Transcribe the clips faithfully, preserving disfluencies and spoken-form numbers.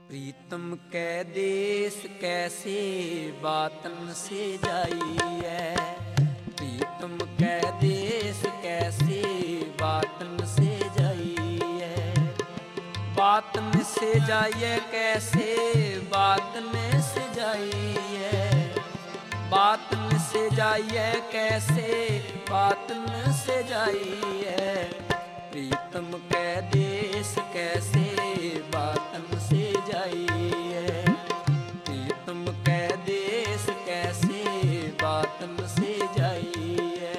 प्रीतम कै देश कैसे बातन से जाइए। प्रीतम कै देश कैसे बातन से जाइए। बातन से जाइए कैसे बातन से जाइए। बातन से जाइए कैसे बातन से जाइए। प्रीतम कै देश कैसे बातन से जाइए। प्रीतम कै देश कैसे बातन से जाइए।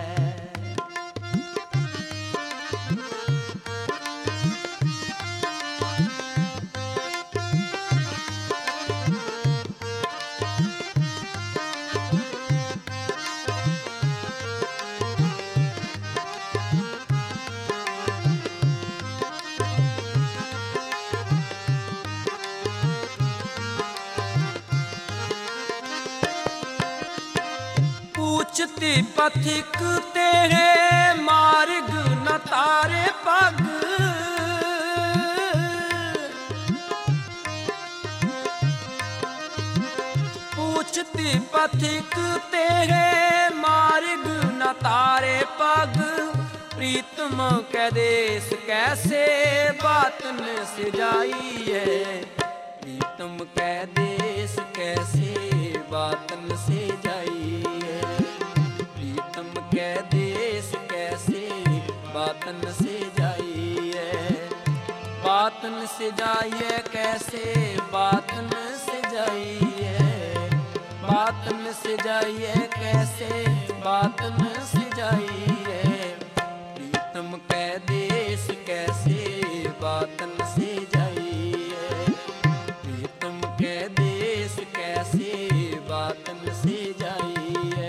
पूछती पथिक तेरे मार्ग न तारे पग। पूछती पथिक तेरे मार्ग न तारे पग। प्रीतम कै देश कैसे बातन से जाइए। प्रीतम कै देश कैसे बातन से जाइए। प्रीतम कै देश कैसे बातन से जाइए। बातन से जाइए कैसे बातन से जाइए। बातन से जाइए कैसे बातन से जाइए। प्रीतम कै देश कैसे बातन से जाइए। प्रीतम कै देश कैसे बातन से जाइए।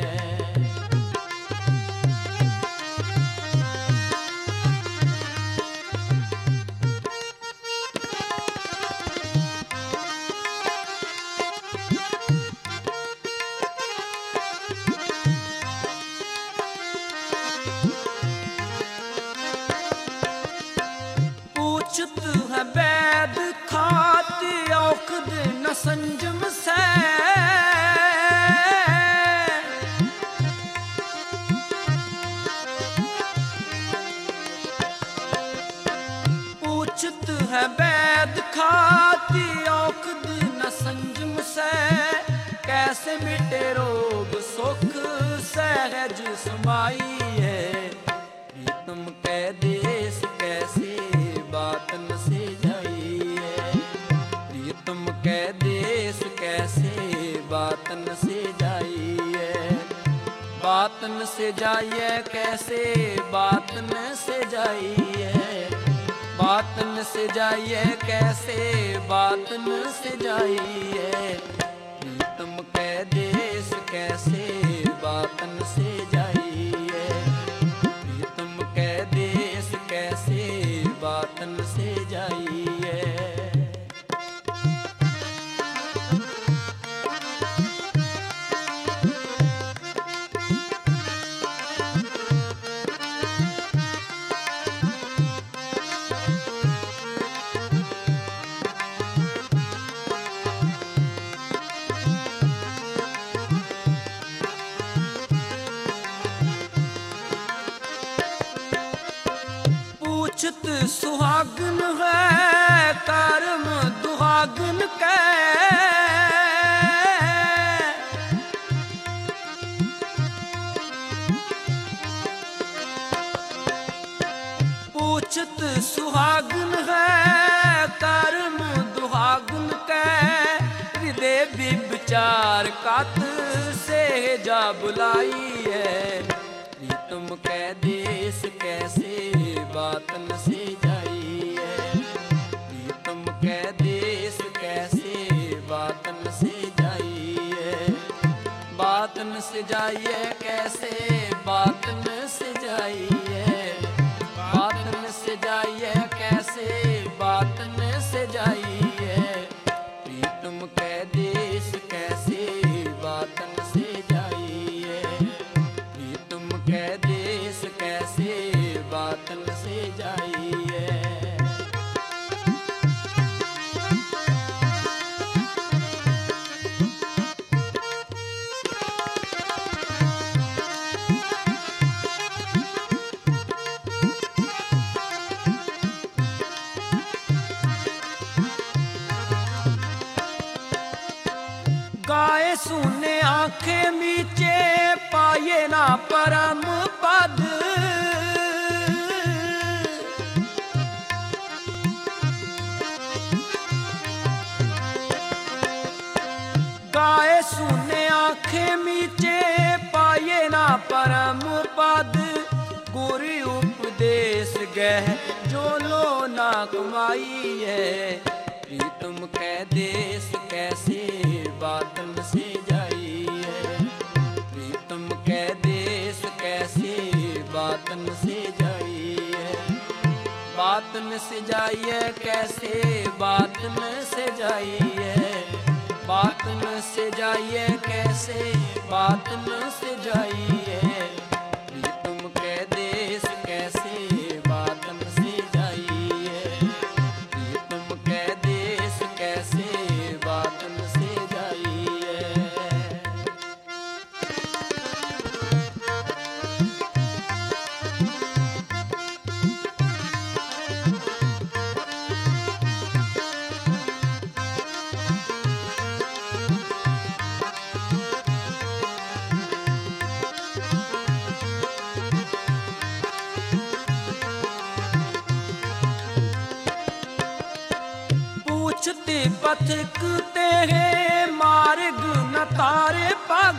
पूछत है वैद खाती औखद न संजम से। पूछत है वैद खाती औखद न संजम से। कैसे मिटे रोग सुख सहज समाइए। प्रीतम कै देश कैसे बातन से जाइए। प्रीतम कै देश कैसे बातन से जाइए। बातन से जाइए कैसे बातन से जाइए। बातन से जाइए कैसे बातन से जाइए। प्रीतम कै देश कैसे बातन से जाइए। प्रीतम कै देश कैसे बातन से जाइए। पूछत सुहागन है कर्म दुहागन कै। पूछत सुहागन है कर्म दुहागन कै। हृदय विचार कात से जा बुलाइए। प्रीतम कै देश कैसे बातन से जाइए। प्रीतम कै देश कैसे बातन से जाइए। बातन से जाइए कैसे बातन से जाइए। बातन से जाइए कैसे बातन से जाइए। प्रीतम कै देश कैसे बातन से जाइए। प्रीतम कै देश कैसे बातन से जाइए। सुने आंखें मीचे पाए ना परम पद। गाए सुने आंखें मीचे पाए ना परम पद। गुरु उपदेश गह जो लो ना कमाई है। प्रीतम कै देश कैसे बातन से जाई है। प्रीतम कै देश कैसे बातन से जाई है। बातन से जाइए कैसे बातन से जाइए। बातन से जाइए कैसे बातन से जाइए। प्रीतम कै देश कैसे बातन से जाइए। प्रीतम कै देश कैसे बातन से जाइए। पूछते पथिकते हैं मार्ग न तारे पग।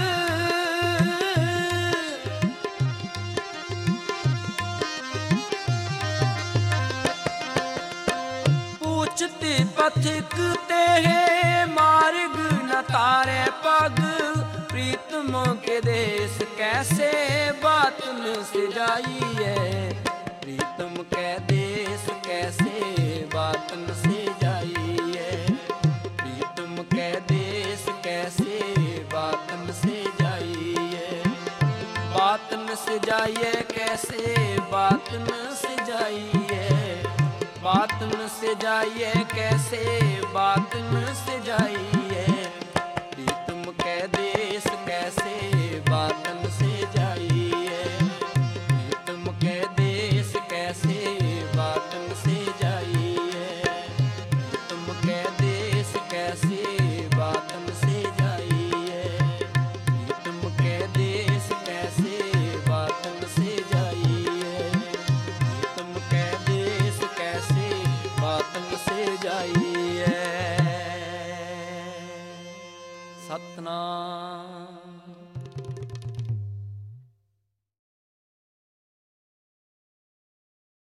पूछते पथिकते हैं मार्ग न तारे पग। प्रीतम के देश कैसे बातन से जाइए। प्रीतम के देश कैसे बातन से जाइए। प्रीतम कै देश कैसे बातन से जाइए। बातन से जाइए कैसे बातन से जाइए। बातन से जाइए कैसे बातन से जाइए। प्रीतम कै देश कैसे बातन से जाइए। प्रीतम कै देश कैसे बातन से जाइए। प्रीतम कै देश कैसे बातन से जाइए। प्रीतम कै देश कैसे बातन से जाइए। प्रीतम कै देश कैसे बातन से जाइए। सतनाम।